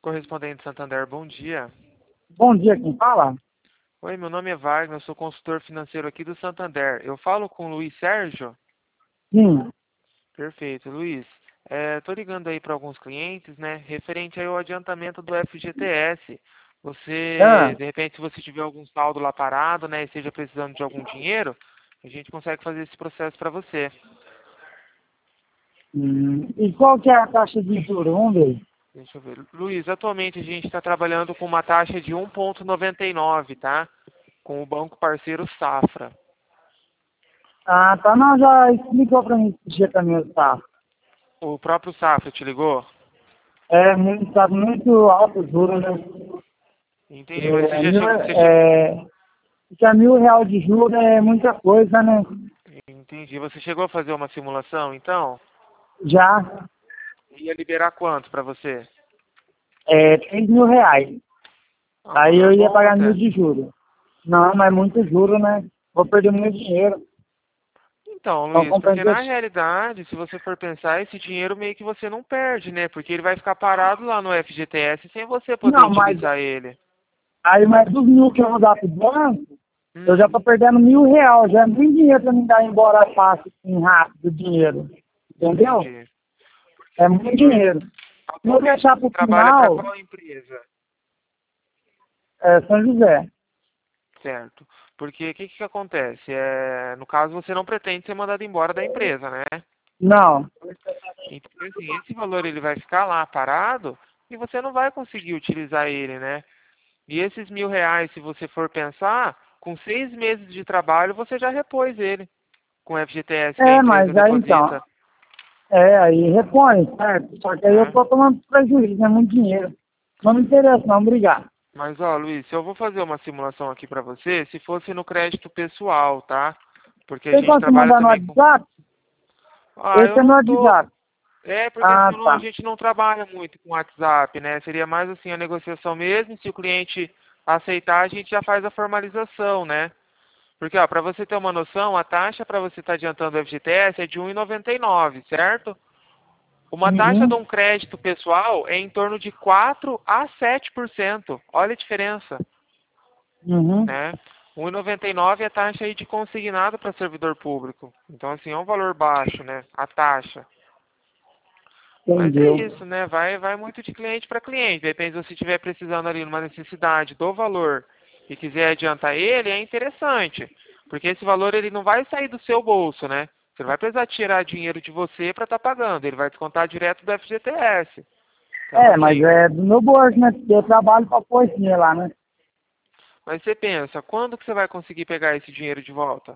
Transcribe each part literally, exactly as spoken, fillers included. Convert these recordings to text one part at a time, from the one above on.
correspondente Santander, bom dia. Bom dia, quem fala? Oi, meu nome é Wagner, eu sou consultor financeiro aqui do Santander. Eu falo com o Luiz Sérgio? Sim. Perfeito, Luiz. Estou ligando aí para alguns clientes, né, referente aí ao adiantamento do F G T S. Você, Ah, de repente, se você tiver algum saldo lá parado, né, e esteja precisando de algum dinheiro, a gente consegue fazer esse processo para você. hum, e qual que é a taxa de juros? Vamos ver. Deixa eu ver. Luiz, atualmente a gente está trabalhando com uma taxa de um vírgula noventa e nove, tá? Com o banco parceiro Safra. Ah, tá, não, já explicou pra mim esse dia também, tá? O próprio Safra te ligou? É muito, tá muito alto o juros, né? Entendi, mas você É, já mil, chegou, você che... é, porque a mil real de juros é muita coisa, né? Entendi. Você chegou a fazer uma simulação, então? Já Ia liberar quanto para você? é três mil reais. Ah, um Aí valor eu ia bom pagar mil até. de juros. Não, mas muito juros, né? Vou perder muito dinheiro. Então, Então, Luiz, porque compreender. na realidade, se você for pensar, esse dinheiro meio que você não perde, né? Porque ele vai ficar parado lá no F G T S sem você poder Não, mas utilizar ele. aí mais dos mil que eu vou dar pro banco, eu já Hum, tô perdendo mil reais, já é muito dinheiro pra me dar embora fácil, assim, rápido, o dinheiro. Entendeu? entendi. Porque É muito assim, Luiz, dinheiro. Se eu atualmente deixar você pro trabalha para final, qual empresa? é São José. Certo. Porque o que, que acontece? É, no caso, você não pretende ser mandado embora da empresa, né? Não. Então, assim, esse valor ele vai ficar lá parado e você não vai conseguir utilizar ele, né? E esses mil reais, se você for pensar, com seis meses de trabalho você já repôs ele com o F G T S que a É, mas empresa aí então, deposita, é, aí repõe, certo? Só que aí eu né? tô tomando prejuízo, é muito dinheiro. Não me interessa não, obrigado. Mas, ó, Luiz, se eu vou fazer uma simulação aqui pra você, se fosse no crédito pessoal, tá? Porque a Tem gente como você trabalha mandar no também com... WhatsApp? Ah, Esse eu é no não tô... WhatsApp. É, porque assim, Ah, eu não- a tá. gente não trabalha muito com WhatsApp, né? Seria mais assim a negociação mesmo, se o cliente aceitar, a gente já faz a formalização, né? Porque, ó, para você ter uma noção, a taxa para você estar adiantando o F G T S é de um vírgula noventa e nove, certo? Uma taxa de Uhum. um crédito pessoal é em torno de quatro a sete por cento. Olha a diferença, Uhum. né? um vírgula noventa e nove é a taxa aí de consignado para servidor público. Então, assim, é um valor baixo, né? A taxa. Mas é Entendeu. isso, né? Vai, vai muito de cliente para cliente. Depende se você estiver precisando ali numa necessidade do valor e quiser adiantar ele, é interessante. Porque esse valor ele não vai sair do seu bolso, né? Você não vai precisar tirar dinheiro de você para estar pagando. Ele vai descontar direto do F G T S. Então, É, mas assim, é do meu bolso, né? Porque eu trabalho pra pôr esse dinheiro lá, né? mas você pensa, quando que você vai conseguir pegar esse dinheiro de volta?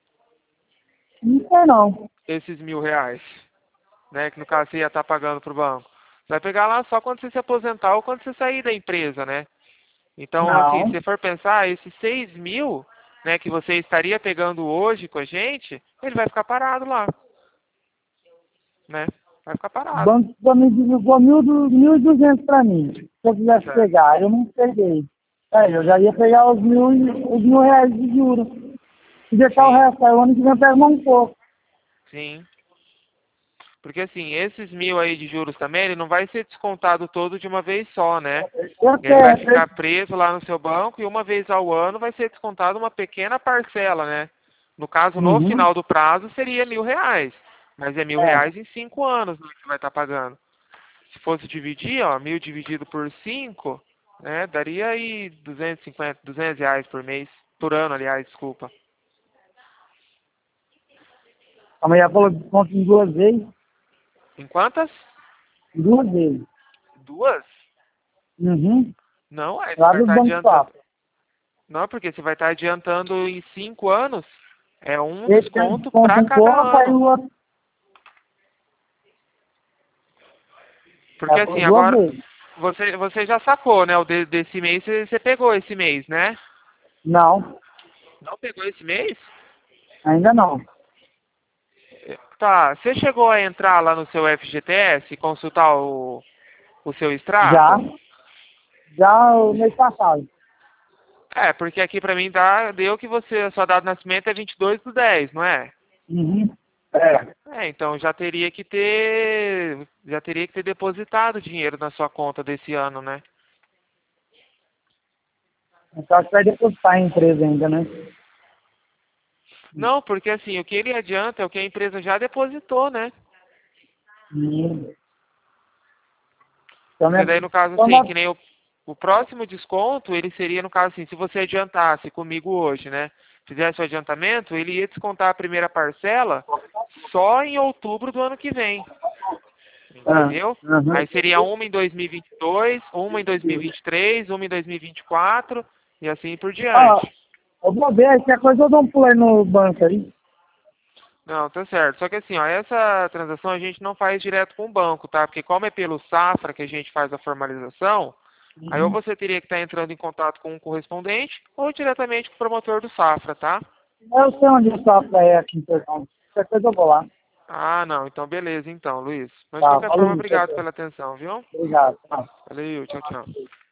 Não sei não. Esses mil reais, né? Que no caso você ia estar pagando para o banco. Você vai pegar lá só quando você se aposentar ou quando você sair da empresa, né? Então, assim, se Não. você for pensar, esses seis mil, né, que você estaria pegando hoje com a gente, ele vai ficar parado lá, né? Vai ficar O parado. banco também divulgou mil, du- mil e duzentos pra mim. Se eu quisesse Certo. pegar, eu não peguei. É, eu já Uhum. ia pegar os mil, os mil reais de juros. Se deixar o Sim, resto, aí o ano que vem eu pego mais um pouco. sim. Porque assim, esses mil aí de juros também, ele não vai ser descontado todo de uma vez só, né? Eu Ele vai sei, ficar preso lá no seu banco e uma vez ao ano vai ser descontado uma pequena parcela, né? No caso, no uhum. final do prazo, seria mil reais. Mas é mil É, reais em cinco anos, né, que vai estar pagando. Se fosse dividir, ó, mil dividido por cinco, né, daria aí duzentos e cinquenta, duzentos reais por mês, por ano, aliás, desculpa. a mulher falou que desconto em duas vezes. Em quantas? Duas vezes. Duas? Uhum. Não, aí você Lá vai do estar Banco adiantando. Safra. Não, porque você vai estar adiantando em cinco anos, é um Esse tem desconto desconto para um cada pouco, aí ano. o outro. Porque Ela falou assim, duas agora vezes. você, você já sacou, né? O de- desse mês você, você pegou esse mês, né? Não, Não pegou esse mês? ainda não. Tá, você chegou a entrar lá no seu F G T S e consultar o, o seu Já, extrato? já o mês passado. É, porque aqui pra mim dá, deu que você, a sua data de nascimento é vinte e dois do dez, não é? Uhum. É. É, então já teria que ter, já teria que ter depositado dinheiro na sua conta desse ano, né? Então acho que vai depositar a empresa ainda, né? Não, porque assim, o que ele adianta é o que a empresa já depositou, né? Hum. Então, Porque né? daí no caso Então, assim, nós- que nem o, o próximo desconto, ele seria no caso assim, se você adiantasse comigo hoje, né? Fizesse o adiantamento, ele ia descontar a primeira parcela só em outubro do ano que vem. ah, Entendeu? aham. Aí seria uma em dois mil e vinte e dois, uma em dois mil e vinte e três, uma em dois mil e vinte e quatro e assim por Ah, diante. eu vou ver, qualquer coisa eu dou um pulo aí no banco aí. Não, tá certo. Só que assim, ó, essa transação a gente não faz direto com o banco, tá? Porque como é pelo Safra que a gente faz a formalização, aí ou Uhum. você teria que estar entrando em contato com um correspondente ou diretamente com o promotor do Safra, tá? Eu sei onde o Safra é aqui em Sertão. Qualquer coisa eu vou lá. Ah, não. Então beleza, então, Luiz. Mas de Tá, qualquer forma, valeu, tchau, obrigado tchau. pela atenção, viu? Obrigado. Tá. Valeu, tchau, tchau.